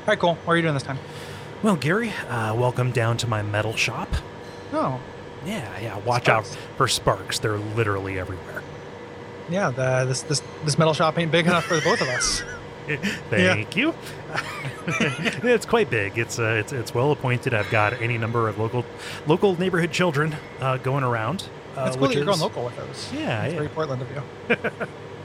All right, cool. What are you doing this time? Well, Gary, welcome down to my metal shop. Oh, Yeah. Watch Sparks. out for sparks. They're literally everywhere. yeah. This metal shop ain't big enough for the both of us. Thank you. It's quite big. It's well appointed. I've got any number of local neighborhood children going around. That's cool that you're going local with those. Yeah, That's yeah. very Portland of you.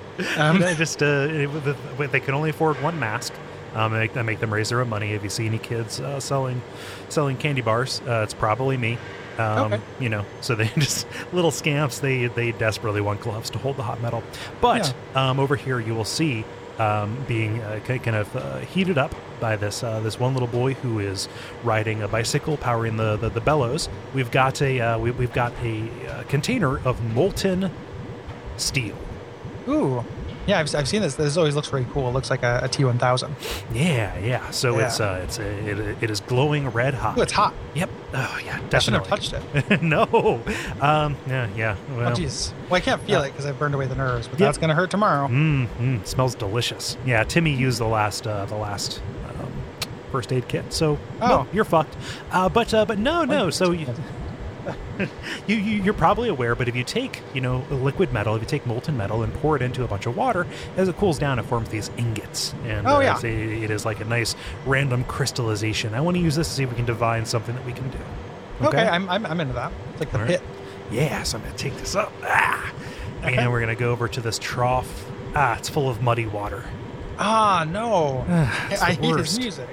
They can only afford one mask. I make them raise their own money. If you see any kids selling candy bars, it's probably me. Okay. So they just little scamps. They desperately want gloves to hold the hot metal. But over here you will see being kind of heated up by this one little boy who is riding a bicycle, powering the bellows. We've got a container of molten steel. Ooh. Yeah, I've seen this. This always looks very cool. It looks like a T1000. Yeah. So Yeah. it is glowing red hot. Ooh, it's hot. Yep. Oh yeah, I shouldn't have definitely. touched it. No. Yeah. Oh, Well, jeez. Well, I can't feel it because I've burned away the nerves, but that's going to hurt tomorrow. smells delicious. Yeah, Timmy used the last first aid kit, so well, you're fucked. But no. So you're probably aware, but if you take liquid metal, if you take molten metal and pour it into a bunch of water, as it cools down, it forms these ingots, and it is like a nice random crystallization. I want to use this to see if we can divine something that we can do. Okay, I'm into that. It's like the pit. Yeah, so I'm going to take this up. And we're going to go over to this trough. It's full of muddy water. Ah, no. It's I the hate worst. his music.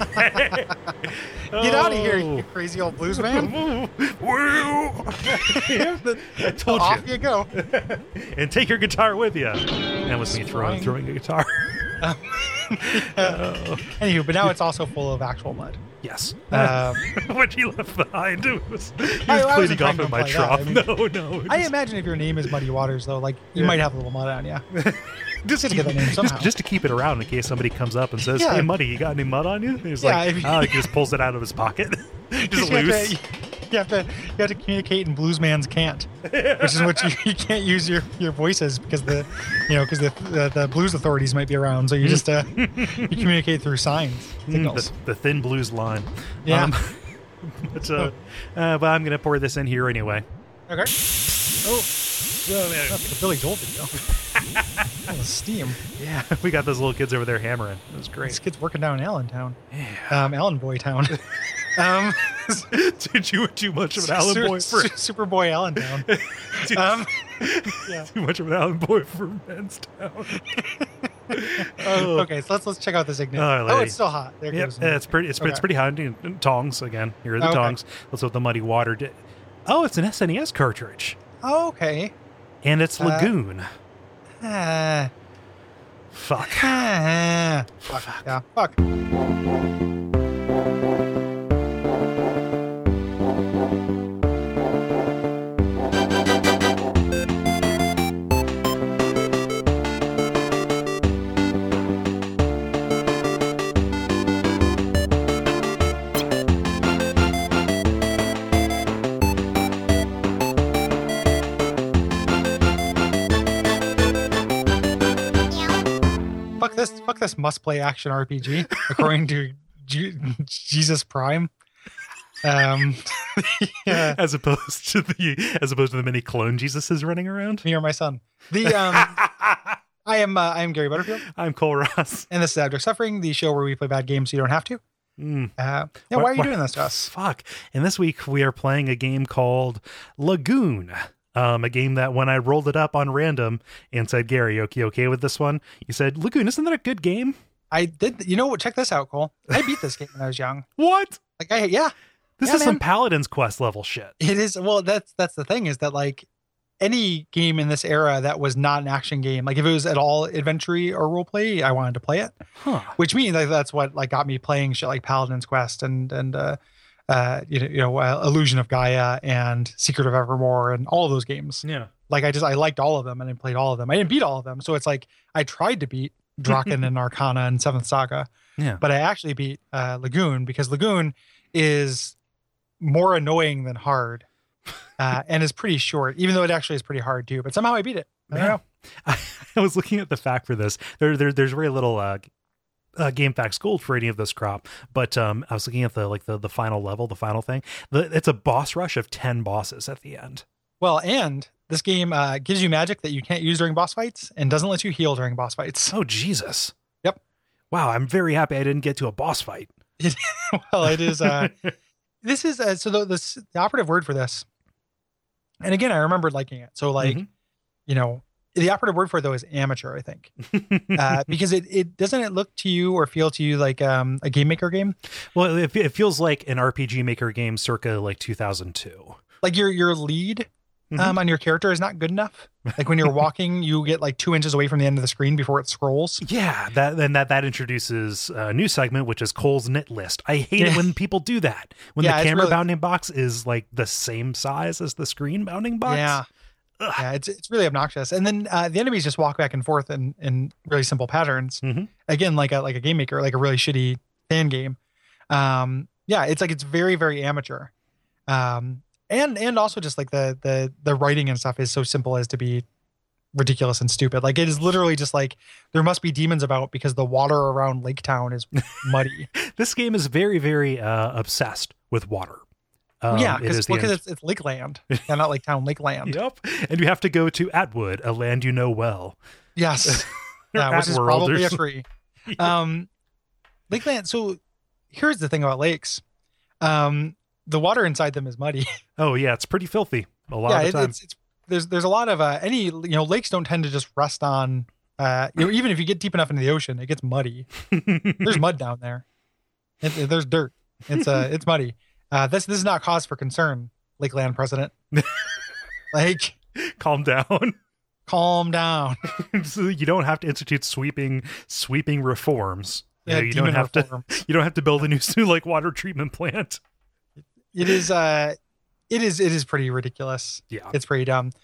Get out of here, you crazy old blues man. I told Off you. you go. And take your guitar with you. That was me throwing a guitar. Anywho, but now it's also full of actual mud. Yes. Um, What you left behind, he was I wasn't cleaning off trying to in my imply that. trough. I mean, No. I imagine if your name is Muddy Waters, though, like you might have a little mud on you. Just to get that name somehow. just to keep it around in case somebody comes up and says, Yeah. "Hey, Muddy, you got any mud on you?" And he's Yeah, like, if you- he just pulls it out of his pocket, just you loose. have to communicate in bluesman's can't, which is what you can't use your voices because the blues authorities might be around. So you just you communicate through signs, signals. The thin blues line. Yeah. But I'm gonna pour this in here anyway. Okay. Oh, that's the Billy Joel video. Oh, the steam. Yeah, we got those little kids over there hammering. It was This great. kid's working down in Allentown. Yeah. Allen Boy Town. Did you too much of an Allen boy for Superboy Allentown. Yeah. too much of an Allen boy for men's town? Oh. Okay, so let's check out this ignite. All right, Oh, lady. it's still hot. There Yep, goes. it's pretty hot. Tongs again. Here are the Okay. tongs. Let's what the muddy water did. Oh, it's an SNES cartridge, Oh, okay. and it's Lagoon. Ah. Fuck. Ah. Fuck. Yeah. Fuck. Fuck this must play action RPG according to Jesus Prime. Yeah, As opposed to the many clone Jesuses running around. me or my son. I am Gary Butterfield, I'm Cole Ross. and this is Abject Suffering, the show where we play bad games so you don't have to. Why are you doing this to us? Fuck. And this week we are playing a game called Lagoon. A game that when I rolled it up on random and said, "Gary, you okay with this one?" You said, "Lagoon, isn't that a good game?" I did. You know what? Check this out, Cole. I beat this game when I was young. What? This This is some Paladin's Quest level shit. It is. Well, that's the thing is that like any game in this era that was not an action game, like if it was at all adventure or role play, I wanted to play it. Huh. Which means like that's what like got me playing shit like Paladin's Quest and Illusion of Gaia and Secret of Evermore and all of those games. Yeah. Like I liked all of them and I played all of them. I didn't beat all of them, so it's like I tried to beat Draken and Arcana and Seventh Saga, Yeah. but I actually beat Lagoon because Lagoon is more annoying than hard, and is pretty short, even though it actually is pretty hard too. But somehow I beat it. I don't know. I was looking at the fact for this. There's very little GameFAQs Gold for any of this crop, but I was looking at the final level, the final thing. It's a boss rush of 10 bosses at the end. Well, and this game gives you magic that you can't use during boss fights and doesn't let you heal during boss fights. Oh, Jesus. Yep. Wow, I'm very happy I didn't get to a boss fight. Well, it is. This is so the operative word for this. And again, I remember liking it. So like, you know, the operative word for it though is amateur, I think, because it doesn't it look to you or feel to you like a game maker game. Well, it feels like an RPG maker game circa like 2002. Like your lead on your character is not good enough. Like when you're walking, you get like 2 inches away from the end of the screen before it scrolls. Yeah, that introduces a new segment, which is Cole's knit list. I hate it when people do that. When the camera bounding box is like the same size as the screen bounding box. Yeah. Ugh. Yeah, it's really obnoxious. And then the enemies just walk back and forth in really simple patterns. Again, like a game maker, like a really shitty fan game. Yeah, it's very, very amateur. And also just like the writing and stuff is so simple as to be ridiculous and stupid. Like it is literally just like there must be demons about because the water around Lake Town is muddy. This game is very, very obsessed with water. Yeah, because it's Lakeland and not Lake Town, Lakeland. Yep. And you have to go to Atwood, a land you know well. Yes. Yeah, which is probably a tree. Lakeland. So here's the thing about lakes. The water inside them is muddy. Oh yeah, it's pretty filthy a lot of the time. There's a lot of lakes don't tend to just rest on even if you get deep enough into the ocean, it gets muddy. There's mud down there. There's dirt. It's muddy. This is not cause for concern, Lakeland president. Like, calm down. Calm down. So you don't have to institute sweeping reforms. Yeah, you don't have to build a new like water treatment plant. It is pretty ridiculous. Yeah. It's pretty dumb.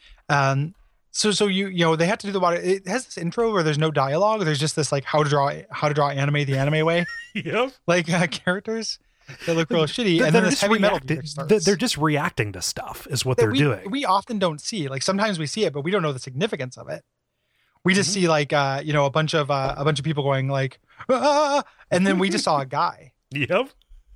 So you they have to do the water. It has this intro where there's no dialogue. There's just this like how to draw anime the anime way. Yep. Like characters that look real shitty. And then this heavy metal music starts. They're just reacting to stuff is what they're doing. We often don't see, like sometimes we see it, but we don't know the significance of it. We just see like, a bunch of people going like, ah! And then we just saw a guy. Yep.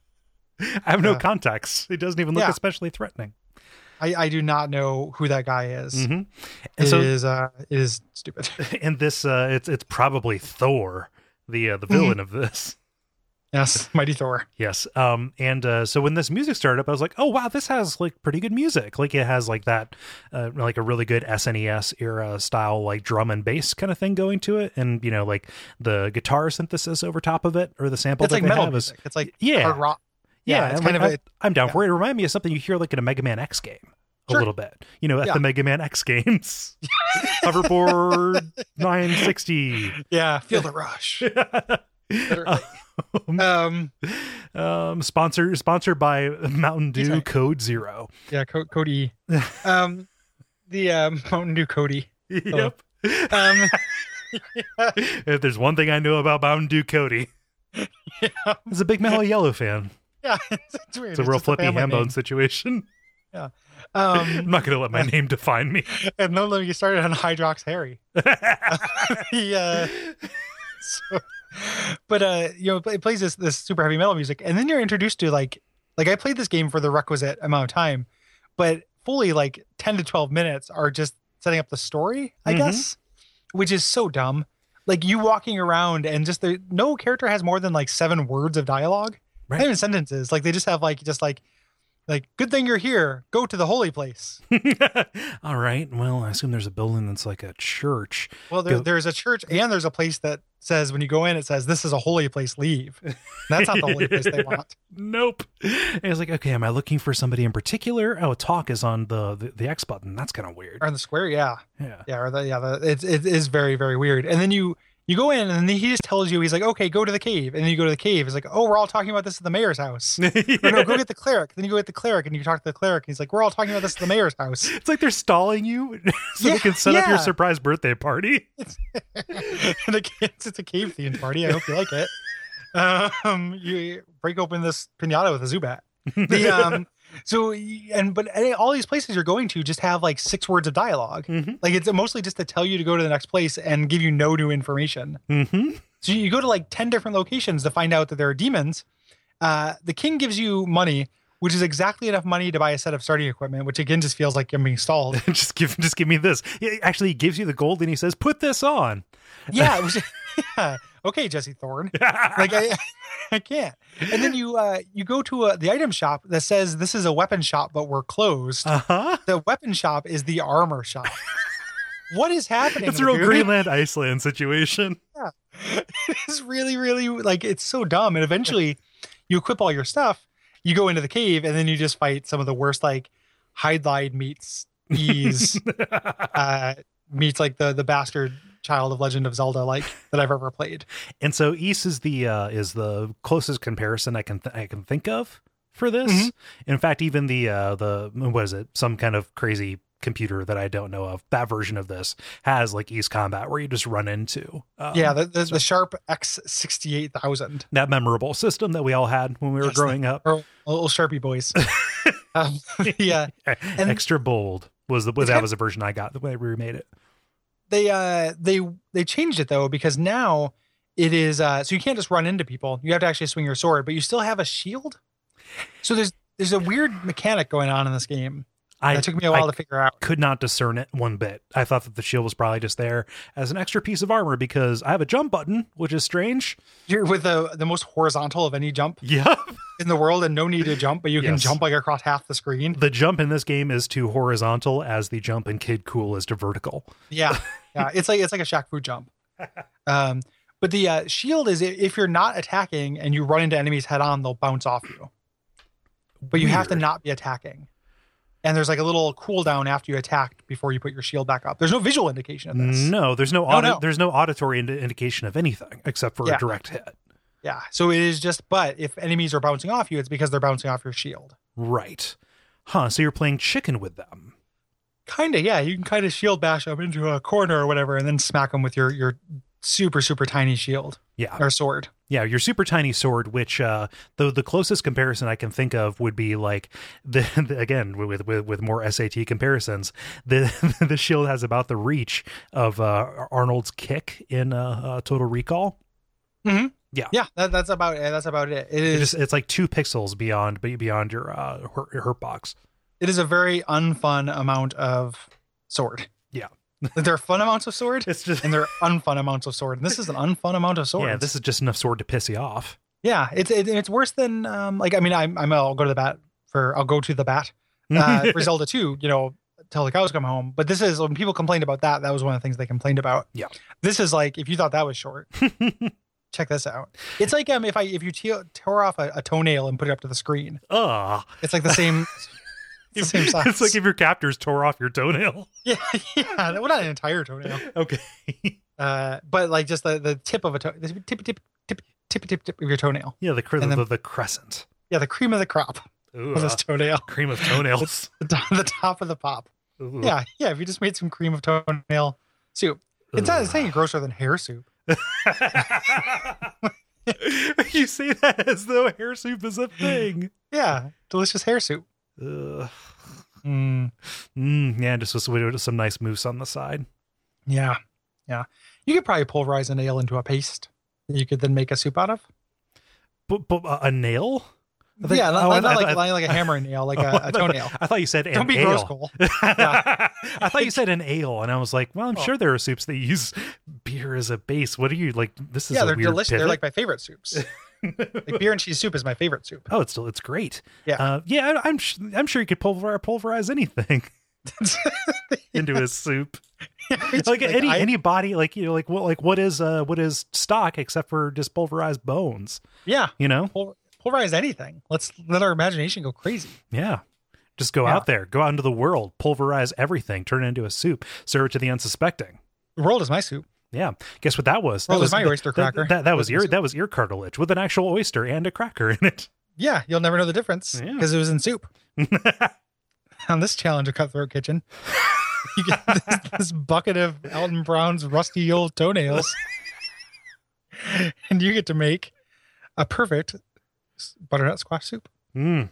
I have no context. It doesn't even look especially threatening. I do not know who that guy is. And it is stupid. And this, it's probably Thor, the villain of this. Yes, Mighty Thor. Yes. So when this music started up, I was like, oh wow, this has like pretty good music. Like it has like that, like a really good SNES era style, like drum and bass kind of thing going to it. And like the guitar synthesis over top of it or the sample it's that like they metal have music. It's like hard rock. Yeah, it's kind of I'm down for it. It reminded me of something you hear like in a Mega Man X game a little bit. At the Mega Man X games. Hoverboard 960. Yeah, feel the rush. Sponsored by Mountain Dew Code Zero. Yeah, Code E. The Mountain Dew Cody. Yep. If there's one thing I know about Mountain Dew Cody, it's a big Mellow Yellow fan. Yeah, it's weird. It's a real flippy ham-bone situation. Yeah. I'm not going to let my name define me. And don't let me started on Hydrox Harry. But it plays this super heavy metal music, and then you're introduced to like I played this game for the requisite amount of time, but fully like 10 to 12 minutes are just setting up the story, I guess, which is so dumb. Like you walking around and just no character has more than like 7 words of dialogue. Right. Not even sentences. Like they just have like good thing you're here. Go to the holy place. All right. Well, I assume there's a building that's like a church. Well, there's a church and there's a place that says when you go in, it says this is a holy place. Leave. That's not the holy place they want. Nope. And it's like, okay, am I looking for somebody in particular? Oh, talk is on the X button. That's kind of weird. Or on the square, yeah. Yeah. It is very, very weird. And then you go in and then he just tells you, he's like, okay, go to the cave. And then you go to the cave. It's like, oh, we're all talking about this at the mayor's house. Or no, go get the cleric. Then you go get the cleric and you talk to the cleric. And he's like, we're all talking about this at the mayor's house. It's like they're stalling you so they can set up your surprise birthday party. It's a cave themed party. I hope you like it. You break open this pinata with a Zubat. But all these places you're going to just have like 6 words of dialogue. Like it's mostly just to tell you to go to the next place and give you no new information. So you go to like 10 different locations to find out that there are demons. The king gives you money, which is exactly enough money to buy a set of starting equipment, which again just feels like I'm being stalled. just give me this. Actually, he gives you the gold and he says, put this on. Yeah, yeah. Okay, Jesse Thorne. Like I can't. And then you go to the item shop that says this is a weapon shop, but we're closed. Uh-huh. The weapon shop is the armor shop. What is happening? It's a real Greenland Iceland situation. Yeah, it is really, really like it's so dumb. And eventually, you equip all your stuff. You go into the cave, and then you just fight some of the worst, like Hydlide meets Ys, meets like the bastard child of Legend of Zelda, like that I've ever played. And so Ys is the closest comparison I can think of for this. Mm-hmm. In fact, even the what is it? Some kind of crazy computer that I don't know of, that version of this has like Ys Combat where you just run into the Sharp X68000, that memorable system that we all had when we were growing up. Little Sharpie boys. Yeah, and Extra Bold was a version I got the way we remade it. They changed it though, because now it is so you can't just run into people, you have to actually swing your sword, but you still have a shield. So there's a weird mechanic going on in this game. It took me a while to figure out. Could not discern it one bit. I thought that the shield was probably just there as an extra piece of armor because I have a jump button, which is strange. You're with the most horizontal of any jump in the world, and no need to jump, but you can jump like across half the screen. The jump in this game is to horizontal as the jump in Kid Cool is to vertical. Yeah. It's like a Shaq Fu jump. But the shield is if you're not attacking and you run into enemies head on, they'll bounce off you. But you have to not be attacking. And there's like a little cooldown after you attacked before you put your shield back up. There's no visual indication of this. No, there's no there's no auditory indication of anything except for a direct hit. Yeah. So it is just, but if enemies are bouncing off you, it's because they're bouncing off your shield. Right. Huh. So you're playing chicken with them. Kind of, yeah. You can kind of shield bash up into a corner or whatever and then smack them with your super, super tiny shield. Yeah. Or sword. Yeah, your super tiny sword, which the closest comparison I can think of would be like again with more SAT comparisons. The shield has about the reach of Arnold's kick in Total Recall. Mm-hmm. Yeah, that's about it. It's like 2 pixels beyond your hurt box. It is a very unfun amount of sword. Yeah. There are fun amounts of sword, and there are unfun amounts of sword. And this is an unfun amount of sword. Yeah, this is just enough sword to piss you off. Yeah, it's worse than I'll go to the bat for Zelda 2, till the cows come home. But this is when people complained about that was one of the things they complained about. Yeah, this is like if you thought that was short, check this out. It's like if you tore off a toenail and put it up to the screen. It's like the same. It's the same size. It's like if your captors tore off your toenail. Yeah. Well, not an entire toenail. Okay. But like just the tip of tip of your toenail. Yeah, the crescent. Yeah, the cream of the crop of this toenail. Cream of toenails. the top of the pop. Ooh. Yeah. If you just made some cream of toenail soup. It's saying grosser than hair soup. You say that as though hair soup is a thing. Yeah, delicious hair soup. Yeah, just with some nice mousse on the side. Yeah. You could probably pulverize a nail into a paste that you could then make a soup out of. But a nail? Not like a hammer and nail, like a toenail. I thought you said an ale. Don't be gross, Cole. Yeah. I thought you said an ale, and I was like, well, I'm sure there are soups that use beer as a base. What are you like? This is they're weird delicious. Pivot. They're like my favorite soups. Like beer and cheese soup is my favorite soup. Oh, it's great. Yeah, I'm sure you could pulverize anything into a soup. Like any body, what is stock except for just pulverized bones? Yeah, pulverize anything. Let's let our imagination go crazy. Yeah, just go out there, go out into the world, pulverize everything, turn it into a soup, serve it to the unsuspecting. The world is my soup. Yeah, guess what that was? That was my oyster cracker. That was ear cartilage with an actual oyster and a cracker in it. Yeah, you'll never know the difference because it was in soup. On this challenge of Cutthroat Kitchen, you get this bucket of Alton Brown's rusty old toenails, and you get to make a perfect butternut squash soup.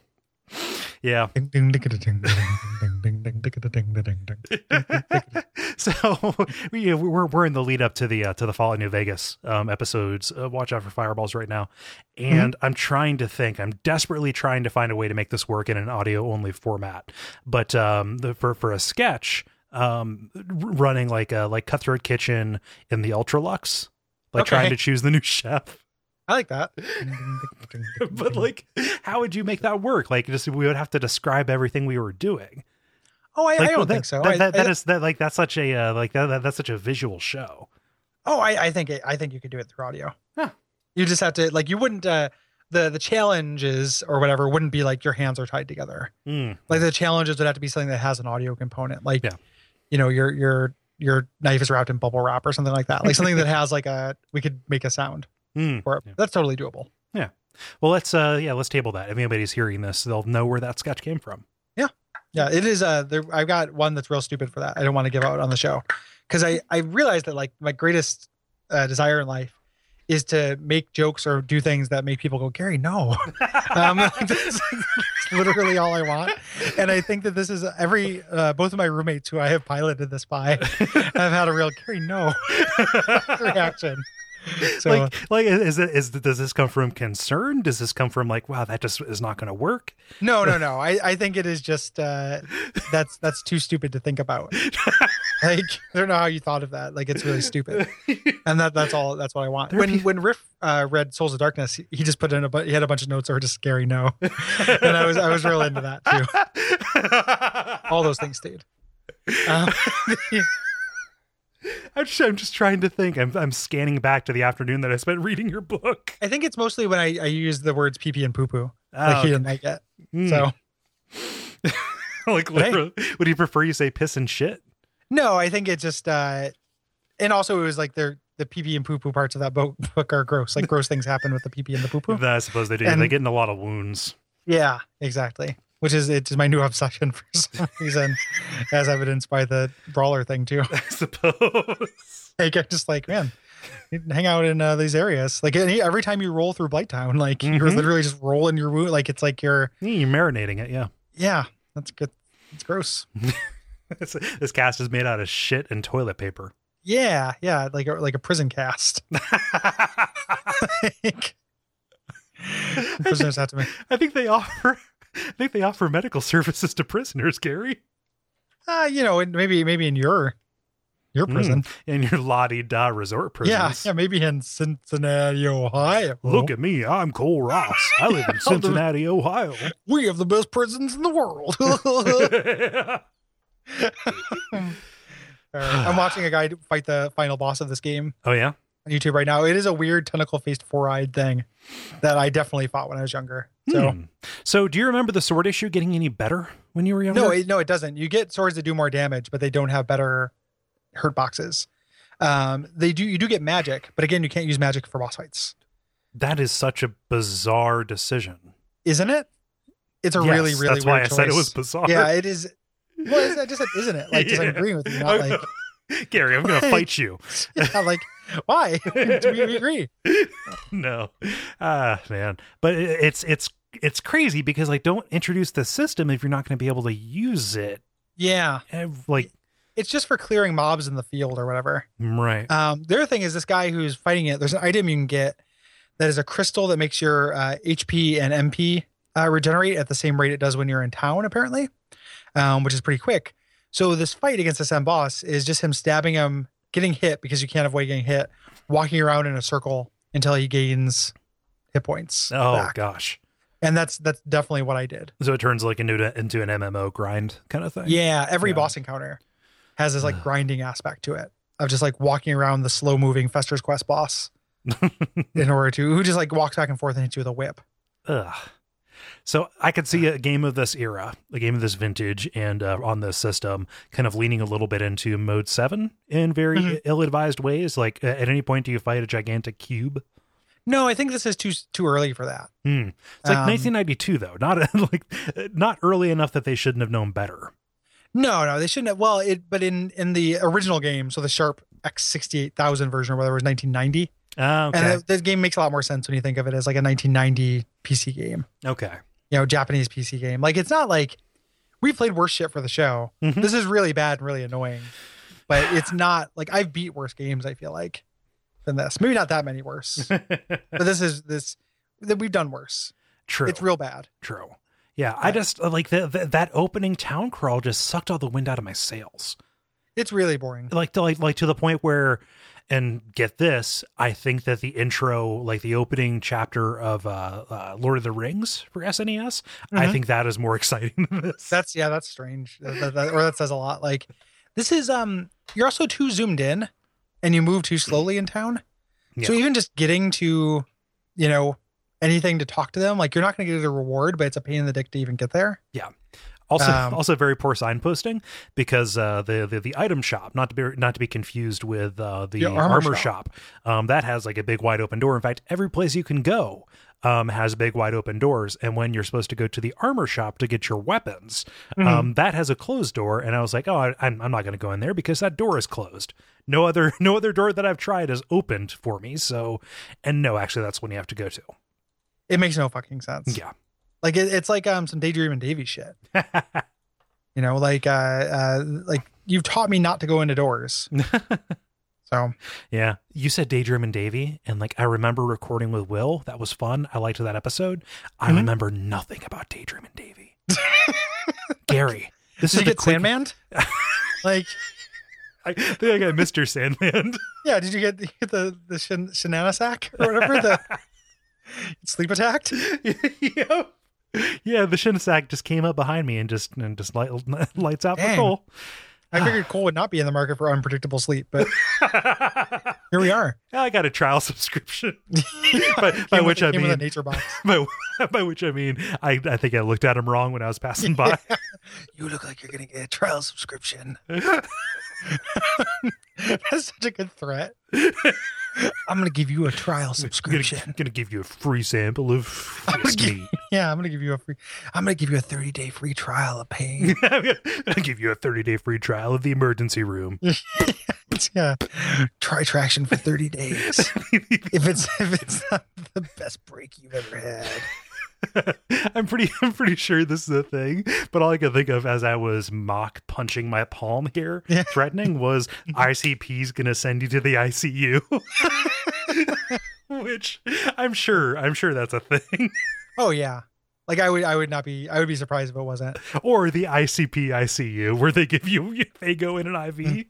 Yeah. So we're in the lead up to the Fallout New Vegas episodes. Watch out for fireballs right now, and I'm trying to think. I'm desperately trying to find a way to make this work in an audio only format. But for a sketch, running like Cutthroat Kitchen in the Ultralux, like trying to choose the new chef. I like that. But like, how would you make that work? Like, just we would have to describe everything we were doing. Oh, I don't think so. That's such a visual show. Oh, I think you could do it through audio. Huh. You just have to, like, you wouldn't the challenges or whatever wouldn't be like your hands are tied together. Like the challenges would have to be something that has an audio component. Like, you know, your knife is wrapped in bubble wrap or something like that. Like something that has like we could make a sound. That's totally doable. Yeah. Well, let's table that. If anybody's hearing this, they'll know where that sketch came from. Yeah, it is. I've got one that's real stupid for that. I don't want to give out on the show because I realized that like my greatest desire in life is to make jokes or do things that make people go, Gary, no. That's literally all I want. And I think that this is both of my roommates who I have piloted this by have had a real Gary, no reaction. So, does this come from concern? Does this come from like, wow, that just is not going to work? No. I think it is just that's too stupid to think about. Like, I don't know how you thought of that. Like, it's really stupid, and that's all. That's what I want. When Riff read Souls of Darkness, he just put in he had a bunch of notes that were just scary. No, and I was real into that too. All those things stayed. I'm just trying to think. I'm scanning back to the afternoon that I spent reading your book. I think it's mostly when I use the words pee pee and poo poo. Like he didn't like it. So, like, literally, would you prefer you say piss and shit? No, I think it just, and also it was like the pee pee and poo poo parts of that book are gross. Like gross things happen with the pee pee and the poo poo. I suppose they do. And they get in a lot of wounds. Yeah, exactly. Which is my new obsession for some reason, as evidenced by the brawler thing too. I suppose. Like, I'm just like, man, you hang out in these areas. Like every time you roll through Blighttown, like you're literally just rolling your wound. Like it's like you're marinating it. Yeah. Yeah, that's good. It's gross. This cast is made out of shit and toilet paper. Yeah, like a prison cast. Prisoners have to make. I think they offer medical services to prisoners, Gary. Maybe in your prison. In your la-di-da resort prisons. Yeah, maybe in Cincinnati, Ohio. Look at me, I'm Cole Ross. I live in Cincinnati, Ohio. We have the best prisons in the world. I'm watching a guy fight the final boss of this game. Oh, yeah? On YouTube right now. It is a weird tentacle-faced four-eyed thing that I definitely fought when I was younger. So do you remember the sword issue getting any better when you were younger? No, it doesn't. You get swords that do more damage, but they don't have better hurt boxes. You do get magic, but again, you can't use magic for boss fights. That is such a bizarre decision. Isn't it? It's a really, really that's weird why I choice. said it was bizarre. Yeah, it is. Well, I just said, isn't it? Like, just agreeing with you, not like... Gary, I'm going to fight you. Yeah, like, why? Do we agree? No. Man. But it's crazy because, like, don't introduce the system if you're not going to be able to use it. Yeah. Like, it's just for clearing mobs in the field or whatever. Right. The other thing is this guy who's fighting it, there's an item you can get that is a crystal that makes your HP and MP regenerate at the same rate it does when you're in town, apparently, which is pretty quick. So this fight against this end boss is just him stabbing him, getting hit because you can't avoid getting hit, walking around in a circle until he gains hit points. Oh, back. Gosh. And that's definitely what I did. So it turns like into an MMO grind kind of thing. Yeah. Every boss encounter has this like grinding aspect to it of just like walking around the slow moving Fester's Quest boss who just like walks back and forth and hits you with a whip. Ugh. So I could see a game of this era, a game of this vintage, and on this system, kind of leaning a little bit into mode 7 in very ill-advised ways. Like, at any point, do you fight a gigantic cube? No, I think this is too early for that. It's like 1992, though. Not early enough that they shouldn't have known better. No, they shouldn't have. Well, but in the original game, so the Sharp X68000 version, or whether it was 1990. Oh, okay. And the game makes a lot more sense when you think of it as like a 1990 PC game. Okay. Japanese PC game. Like, it's not like we played worse shit for the show. This is really bad and really annoying. but it's not like I've beat worse games, I feel like, than this. Maybe not that many worse, but this that we've done worse. True. It's real bad. True. Yeah. I just like that opening town crawl just sucked all the wind out of my sails. It's really boring. Like to the point where, and get this, I think that the intro, like the opening chapter of Lord of the Rings for SNES, I think that is more exciting than this. That's strange. That says a lot. Like this is you're also too zoomed in and you move too slowly in town. Yeah. So even just getting to, anything to talk to them, like you're not going to get a reward, but it's a pain in the dick to even get there. Yeah. Also very poor signposting, because the item shop, not to be confused with the armor shop, that has like a big wide open door. In fact, every place you can go has big wide open doors, and when you're supposed to go to the armor shop to get your weapons, that has a closed door. And I was like, oh, I'm not going to go in there because that door is closed. No other door that I've tried has opened for me. So, and no, actually, that's when you have to go to. It makes no fucking sense. Yeah. Like it's like some Daydream Davy shit. Like you've taught me not to go into doors. So yeah, you said Daydream and Davy, and like I remember recording with Will. That was fun. I liked that episode. I remember nothing about Daydream and Davy. Gary, this did is you get Sandman? Like I think I got Mr. Sandman. Yeah, did you get the Shenanasack or whatever? The sleep attacked? Yeah. Yeah, the Shinsack just came up behind me and just lights out for Cole. I figured Cole would not be in the market for unpredictable sleep, but here we are. I got a trial subscription. by which I mean a nature box. By which I mean I think I looked at him wrong when I was passing by. You look like you're gonna get a trial subscription. That's such a good threat. I'm going to give you a trial subscription. I'm going to give you a free sample of meat. Yeah, I'm going to give you a 30-day free trial of pain. I'm going to give you a 30-day free trial of the emergency room. Yeah. Try traction for 30 days. if it's not the best break you've ever had. I'm pretty sure this is a thing, but all I could think of as I was mock punching my palm here, threatening, was ICP's gonna send you to the ICU. Which I'm sure that's a thing. Oh yeah. Like I would be surprised if it wasn't. Or the ICP ICU, where they go in an IV.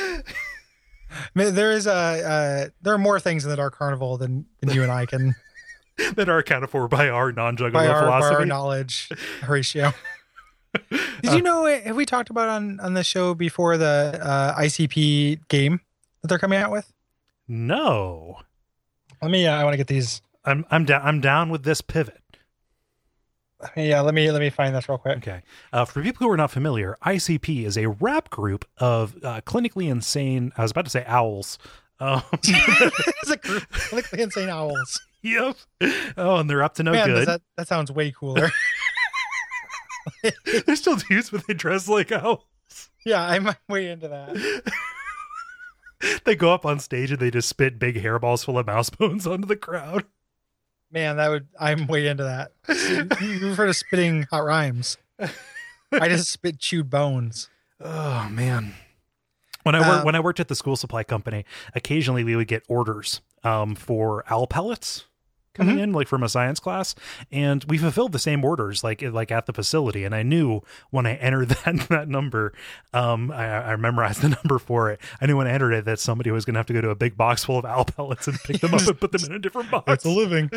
There are more things in the Dark Carnival than you and I can that are accounted for by our non-juggalo philosophy. By our knowledge ratio. Did you know, have we talked about on the show before the ICP game that they're coming out with? No. I want to get these. I'm down with this pivot. Yeah, let me find this real quick. Okay. For people who are not familiar, ICP is a rap group of clinically insane, I was about to say owls. It's a group of clinically insane owls. Yep. Oh, and they're up to no good. That sounds way cooler. They're still dudes, but they dress like owls. Yeah, I'm way into that. They go up on stage and they just spit big hairballs full of mouse bones onto the crowd. Man, I'm way into that. You refer to spitting hot rhymes. I just spit chewed bones. Oh man. When I worked at the school supply company, occasionally we would get orders for owl pellets coming in, like from a science class, and we fulfilled the same orders like at the facility. And I knew when I entered that number, I memorized the number for it. I knew when I entered it that somebody was going to have to go to a big box full of owl pellets and pick them up and put them in a different box. It's a living.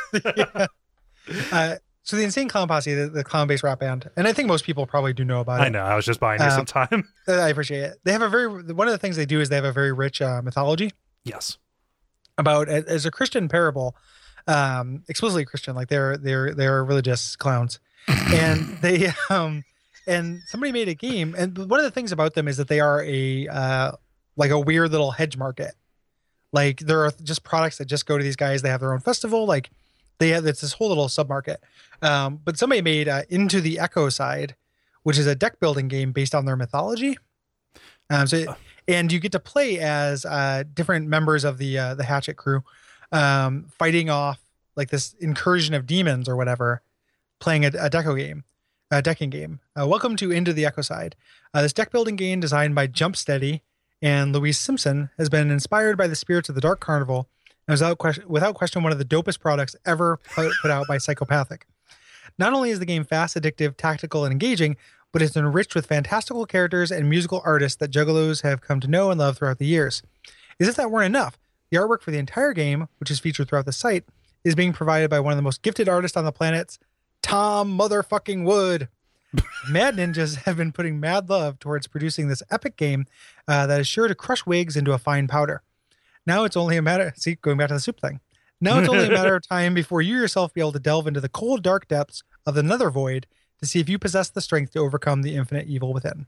So the Insane Clown Posse, the clown-based rap band, and I think most people probably do know about it. I know. I was just buying you some time. I appreciate it. They have one of the things they do is they have a very rich mythology. Yes. About as a Christian parable, explicitly Christian, like they're religious clowns, and they and somebody made a game, and one of the things about them is that they are a weird little hedge market. Like there are just products that just go to these guys. They have their own festival, like. It's this whole little submarket. But somebody made Into the Echo Side, which is a deck building game based on their mythology. And you get to play as different members of the Hatchet crew, fighting off like this incursion of demons or whatever, playing a decking game. Welcome to Into the Echo Side. This deck building game designed by Jump Steady and Louise Simpson has been inspired by the spirits of the Dark Carnival and was without question one of the dopest products ever put out by Psychopathic. Not only is the game fast, addictive, tactical, and engaging, but it's enriched with fantastical characters and musical artists that Juggalos have come to know and love throughout the years. As if that weren't enough, the artwork for the entire game, which is featured throughout the site, is being provided by one of the most gifted artists on the planet, Tom motherfucking Wood. Mad Ninjas have been putting mad love towards producing this epic game that is sure to crush wigs into a fine powder. Now it's only a matter... See, going back to the soup thing. Now it's only a matter of time before you yourself be able to delve into the cold, dark depths of the Nether Void to see if you possess the strength to overcome the infinite evil within.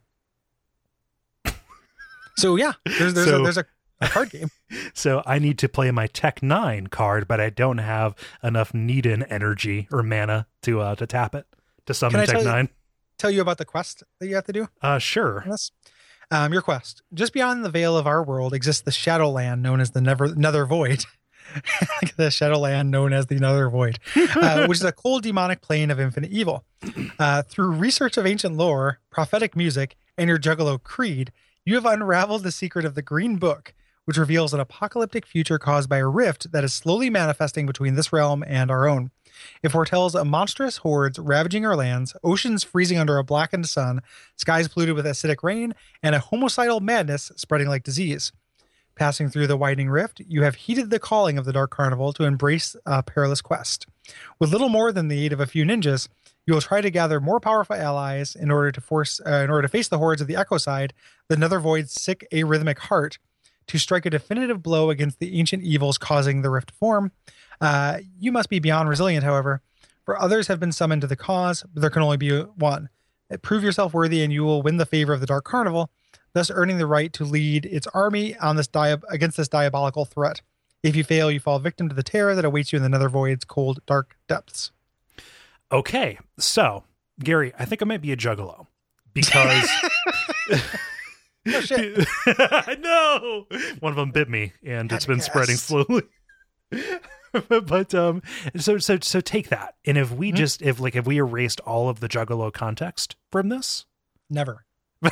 So yeah, there's a card game. So I need to play my Tech 9 card, but I don't have enough Needin energy or mana to tap it to summon Tech 9. Tell you about the quest that you have to do? Sure. Your quest. Just beyond the veil of our world exists the Shadowland known as the Nether Void. The Shadowland known as the Nether Void, which is a cold demonic plane of infinite evil. Through research of ancient lore, prophetic music, and your Juggalo creed, you have unraveled the secret of the Green Book, which reveals an apocalyptic future caused by a rift that is slowly manifesting between this realm and our own. It foretells a monstrous hordes ravaging our lands, oceans freezing under a blackened sun, skies polluted with acidic rain, and a homicidal madness spreading like disease. Passing through the widening rift, you have heeded the calling of the Dark Carnival to embrace a perilous quest. With little more than the aid of a few ninjas, you will try to gather more powerful allies in order to face the hordes of the Echo Side, the Nether Void's sick, arrhythmic heart, to strike a definitive blow against the ancient evils causing the rift to form. You must be beyond resilient, however, for others have been summoned to the cause, but there can only be one. Prove yourself worthy, and you will win the favor of the Dark Carnival, thus earning the right to lead its army on this against this diabolical threat. If you fail, you fall victim to the terror that awaits you in the Nether Void's cold, dark depths. Okay, so, Gary, I think I might be a Juggalo, because... Oh, shit. No! One of them bit me, and it's been spreading slowly. But so take that, and if we if we erased all of the Juggalo context from this, never.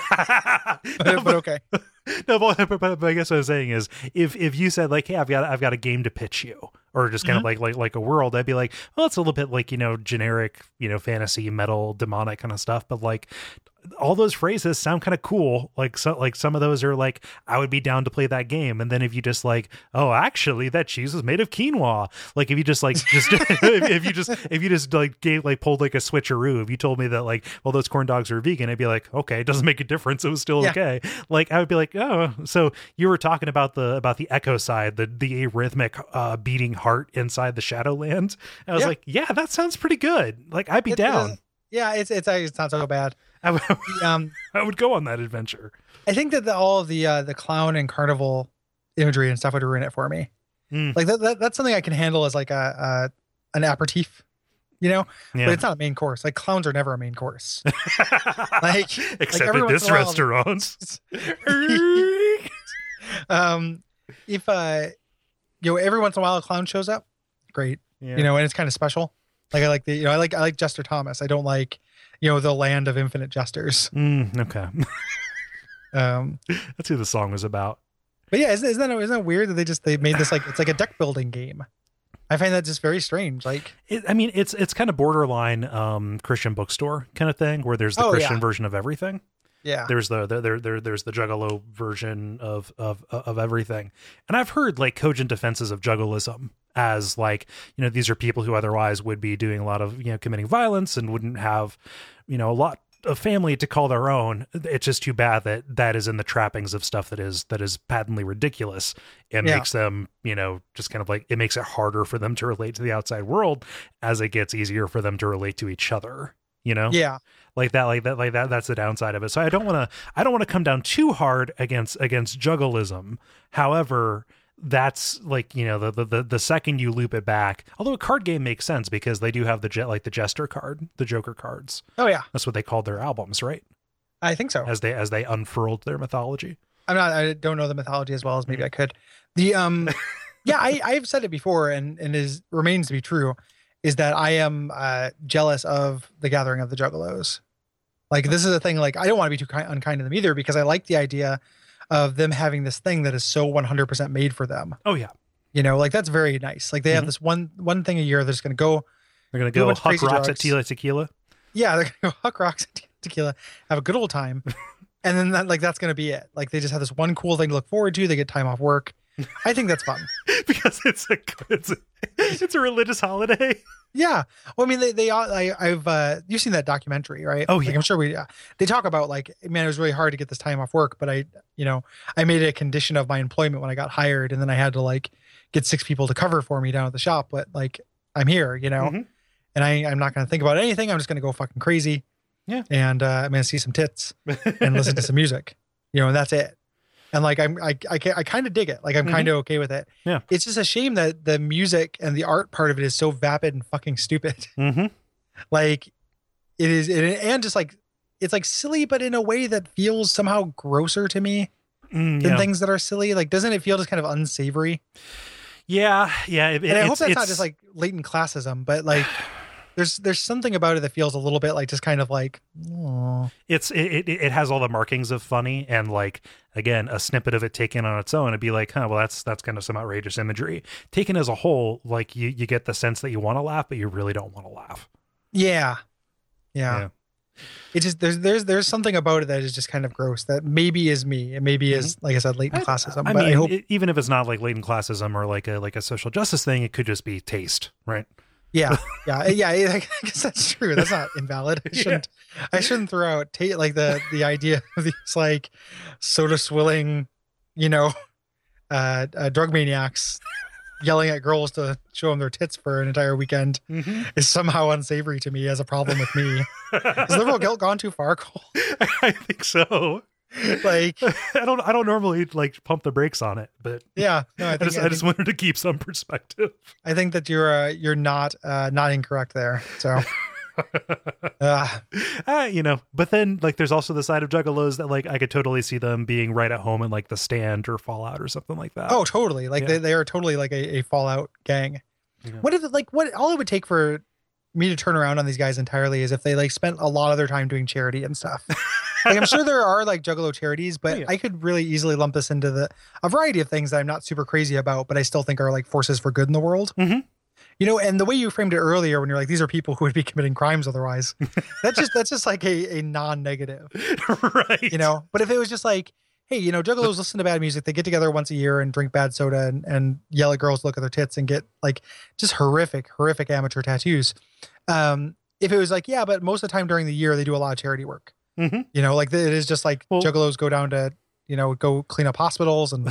but okay. No, but I guess what I'm saying is, if you said like, hey, I've got a game to pitch you, or just kind of like a world, I'd be like, well, it's a little bit like, generic, fantasy, metal, demonic kind of stuff, but like all those phrases sound kind of cool. Like some of those are like, I would be down to play that game. And then if you just like, oh, actually that cheese is made of quinoa. Like if you just like, if you just like pulled like a switcheroo, if you told me that like, well, those corn dogs are vegan, I'd be like, okay, it doesn't make a difference. It was still okay. Like I would be like, oh, so you were talking about the Echo Side, the arrhythmic beating heart inside the Shadowlands. And I was like, yeah, that sounds pretty good. Like I'd be down. It's not so bad. I would go on that adventure. I think that all of the clown and carnival imagery and stuff would ruin it for me. Like that's something I can handle as like an aperitif, but it's not a main course. Like clowns are never a main course. Like except at this restaurant. If every once in a while a clown shows up, great. And it's kind of special. Like I like Jester Thomas. I don't like the land of infinite jesters. Okay. That's who the song was about. But yeah, isn't that weird that they made this like it's like a deck building game? I find that just very strange. Like, it's kind of borderline Christian bookstore kind of thing, where there's the Christian version of everything. Yeah, there's the Juggalo version of everything, and I've heard like cogent defenses of Juggalism as like, these are people who otherwise would be doing a lot of committing violence and wouldn't have a lot of family to call their own. It's just too bad that is in the trappings of stuff that is patently ridiculous and makes them just kind of like, it makes it harder for them to relate to the outside world as it gets easier for them to relate to each other. Like that. That's the downside of it. So I don't want to come down too hard against Juggalism. However, that's like, the second you loop it back, although a card game makes sense because they do have the Jester card, the Joker cards. Oh yeah. That's what they called their albums, right? I think so. As they unfurled their mythology. I don't know the mythology as well as maybe I could. The I've said it before and remains to be true, is that I am jealous of the gathering of the Juggalos. Like this is a thing, like I don't want to be too unkind to them either, because I like the idea of them having this thing that is so 100% made for them. Oh yeah. Like that's very nice. Like they have this one thing a year that's going to go. They're going to go huck rocks at tequila. Yeah, they're going to go huck rocks at tequila, have a good old time. And then that's going to be it. Like they just have this one cool thing to look forward to. They get time off work. I think that's fun. Because it's a religious holiday. Yeah. Well, I mean, I've you've seen that documentary, right? Oh yeah. Like, I'm sure they talk about like, man, it was really hard to get this time off work, but I made it a condition of my employment when I got hired, and then I had to like get 6 people to cover for me down at the shop. But like, I'm here, and I'm not going to think about anything. I'm just going to go fucking crazy. Yeah. And I'm going to see some tits and listen to some music, and that's it. And like, I kind of dig it. Like, I'm kind of okay with it. Yeah. It's just a shame that the music and the art part of it is so vapid and fucking stupid. Like it is. And just like, it's like silly, but in a way that feels somehow grosser to me than things that are silly. Like, doesn't it feel just kind of unsavory? Yeah. Yeah. And I hope that's not just like latent classism, but like, there's something about it that feels a little bit like just kind of like, oh. It has all the markings of funny, and like, again, a snippet of it taken on its own, it'd be like, well, that's kind of some outrageous imagery. Taken as a whole, like you get the sense that you want to laugh, but you really don't want to laugh. Yeah. It just there's something about it that is just kind of gross that maybe is me. It maybe is, like I said, latent classism. I hope even if it's not like latent classism or like a social justice thing, it could just be taste, right? Yeah. I guess that's true. That's not invalid. I shouldn't throw out like the idea of these like soda swilling, drug maniacs yelling at girls to show them their tits for an entire weekend is somehow unsavory to me as a problem with me. Has liberal guilt gone too far, Cole? I think so. Like I don't normally like pump the brakes on it, but yeah, no, I just wanted to keep some perspective. I think that you're not incorrect there. So, but then like there's also the side of Juggalos that like I could totally see them being right at home in like The Stand or Fallout or something like that. Oh, totally. Like they are totally like a Fallout gang. Yeah. What all it would take for me to turn around on these guys entirely is if they like spent a lot of their time doing charity and stuff. Like I'm sure there are like Juggalo charities, but I could really easily lump this into a variety of things that I'm not super crazy about, but I still think are like forces for good in the world. And the way you framed it earlier when you're like, these are people who would be committing crimes otherwise, that's just like a non-negative, right? But if it was just like, hey, Juggalos listen to bad music, they get together once a year and drink bad soda and yell at girls to look at their tits and get like just horrific amateur tattoos. If it was like, yeah, but most of the time during the year they do a lot of charity work. Like it is just like Juggalos go down to, go clean up hospitals and,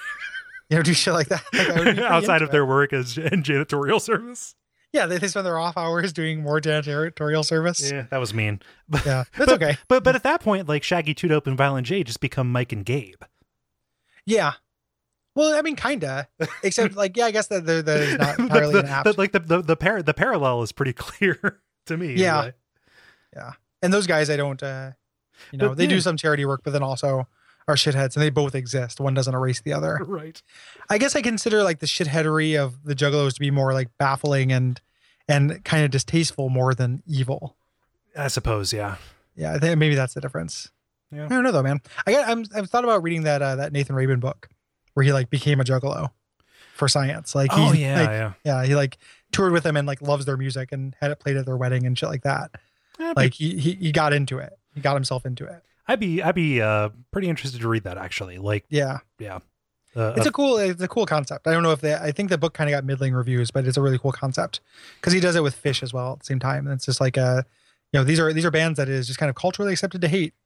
do shit like that. Like, outside of their work as in janitorial service. Yeah, they spend their off hours doing more janitorial service. Yeah, that was mean. Yeah, that's okay. But at that point, like Shaggy, Two Dope, and Violent J just become Mike and Gabe. Yeah. Well, I mean, kinda. Except, like, yeah, I guess that is not entirely an apt. Like the parallel is pretty clear to me. Yeah. Anyway. Yeah. And those guys, I don't, they do some charity work, but then also are shitheads, and they both exist. One doesn't erase the other. Right. I guess I consider like the shitheadery of the Juggalos to be more like baffling and kind of distasteful more than evil. I suppose, yeah. Yeah, I think maybe that's the difference. Yeah. I don't know though, man. I've thought about reading that Nathan Rabin book where he like became a Juggalo for science. Like he like toured with them and like loves their music and had it played at their wedding and shit like that. Yeah, like he got into it. He got himself into it. I'd be pretty interested to read that actually. Like yeah. It's a cool concept. I don't know if I think the book kind of got middling reviews, but it's a really cool concept because he does it with Fish as well at the same time. And it's just like these are bands that is just kind of culturally accepted to hate,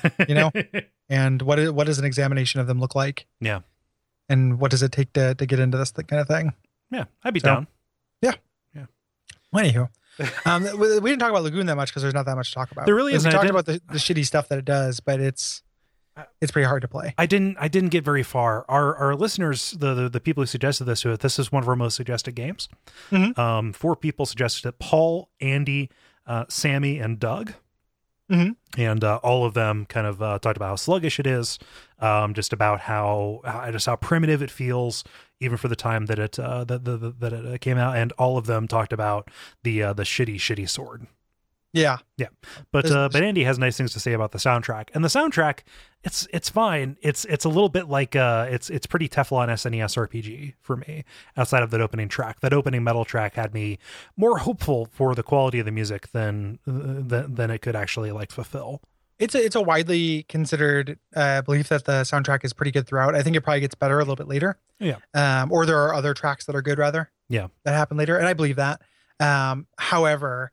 and what does an examination of them look like? Yeah. And what does it take to get into this kind of thing? Yeah, I'd be down. Yeah. Well, anywho, we didn't talk about Lagoon that much because there's not that much to talk about. There really isn't. We talked about the shitty stuff that it does, but it's pretty hard to play. I didn't get very far. Our listeners, the people who suggested this to us, this is one of our most suggested games. 4 people suggested it: Paul, Andy, Sammy, and Doug. And all of them kind of talked about how sluggish it is, just about how primitive it feels, even for the time that it came out. And all of them talked about the shitty sword. Yeah. But Andy has nice things to say about the soundtrack, and the soundtrack, it's fine. It's a little bit like it's pretty Teflon SNES RPG for me. Outside of that opening track, that opening metal track had me more hopeful for the quality of the music than it could actually like fulfill. It's a widely considered belief that the soundtrack is pretty good throughout. I think it probably gets better a little bit later. Yeah. Or there are other tracks that are good rather. Yeah. That happen later, and I believe that. However,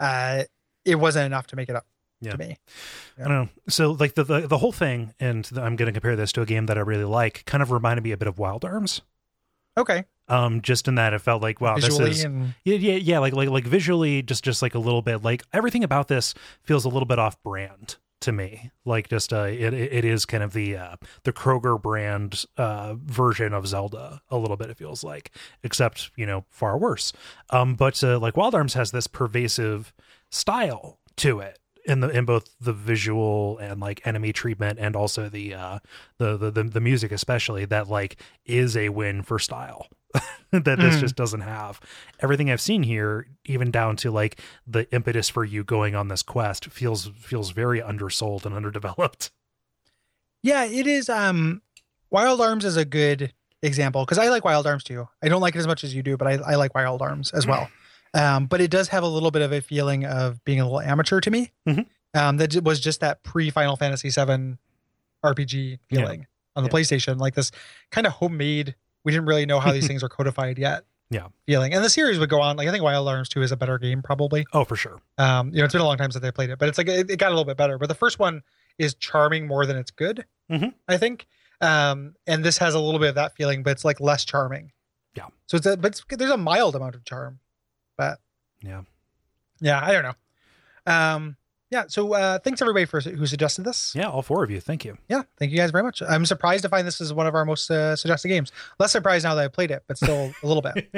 it wasn't enough to make it up to me. Yeah. I don't know. So like the whole thing, and I'm going to compare this to a game that I really like, kind of reminded me a bit of Wild Arms. Okay. Just in that it felt like, wow, visually this is like visually just like a little bit like everything about this feels a little bit off brand to me. Like just it is kind of the Kroger brand version of Zelda a little bit, it feels like, except far worse. But like Wild Arms has this pervasive style to it in both the visual and like enemy treatment, and also the music especially, that like is a win for style. That this just doesn't have. Everything I've seen here, even down to like the impetus for you going on this quest, feels very undersold and underdeveloped. Yeah, it is. Wild Arms is a good example, because I like Wild Arms too. I don't like it as much as you do, but I like Wild Arms as well. But it does have a little bit of a feeling of being a little amateur to me. That was just that pre-Final Fantasy VII RPG feeling on the PlayStation, like this kind of homemade, we didn't really know how these things are codified yet feeling. And the series would go on. Like I think Wild Arms 2 is a better game probably. Oh, for sure. It's been a long time since I played it, but it's like it got a little bit better. But the first one is charming more than it's good, I think. And this has a little bit of that feeling, but it's like less charming. Yeah. So there's a mild amount of charm. But I don't know. So thanks everybody who suggested this. Yeah, all four of you. Thank you. Yeah, thank you guys very much. I'm surprised to find this is one of our most suggested games. Less surprised now that I played it, but still a little bit.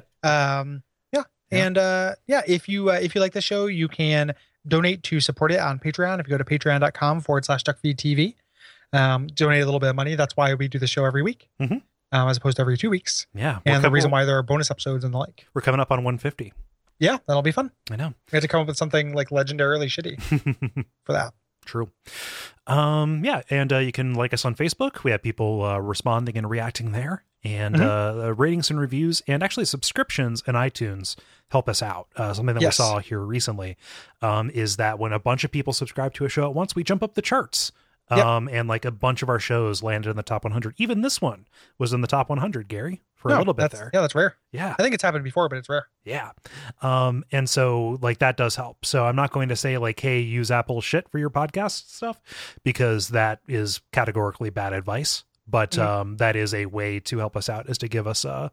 If you like the show, you can donate to support it on Patreon. If you go to patreon.com/DuckFeedTV, donate a little bit of money. That's why we do the show every week. As opposed to every 2 weeks. Yeah. And the reason why there are bonus episodes and the like. We're coming up on 150. Yeah, that'll be fun. I know. We have to come up with something like legendarily shitty for that. True. And you can like us on Facebook. We have people responding and reacting there. And ratings and reviews, and actually subscriptions in iTunes help us out. Something that we saw here recently is that when a bunch of people subscribe to a show at once, we jump up the charts. And like a bunch of our shows landed in the top 100. Even this one was in the top 100, Gary, for a little bit there. Yeah, that's rare. Yeah. I think it's happened before, but it's rare. Yeah. And so like that does help. So I'm not going to say like, hey, use Apple shit for your podcast stuff, because that is categorically bad advice. But that is a way to help us out, is to give us a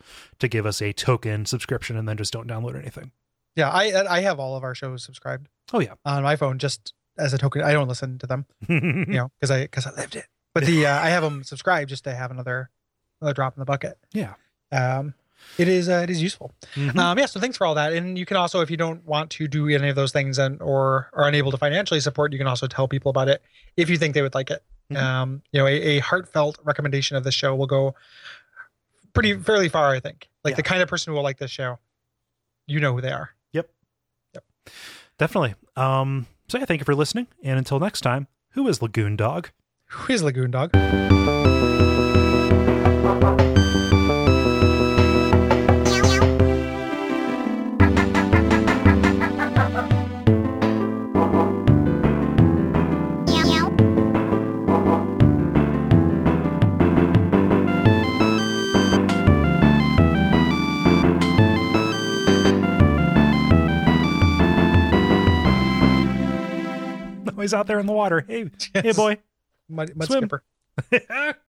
token subscription, and then just don't download anything. Yeah, I have all of our shows subscribed. Oh yeah. On my phone, just as a token. I don't listen to them, because I lived it. But I have them subscribed just to have another drop in the bucket. Yeah. It is useful. So thanks for all that. And you can also, if you don't want to do any of those things or are unable to financially support, you can also tell people about it if you think they would like it. A heartfelt recommendation of this show will go fairly far, I think. Like the kind of person who will like this show, you know who they are. Yep. Definitely. So yeah, thank you for listening. And until next time, who is Lagoon Dog? Who is Lagoon Dog? He's out there in the water. Hey boy. Mud Swim. skipper.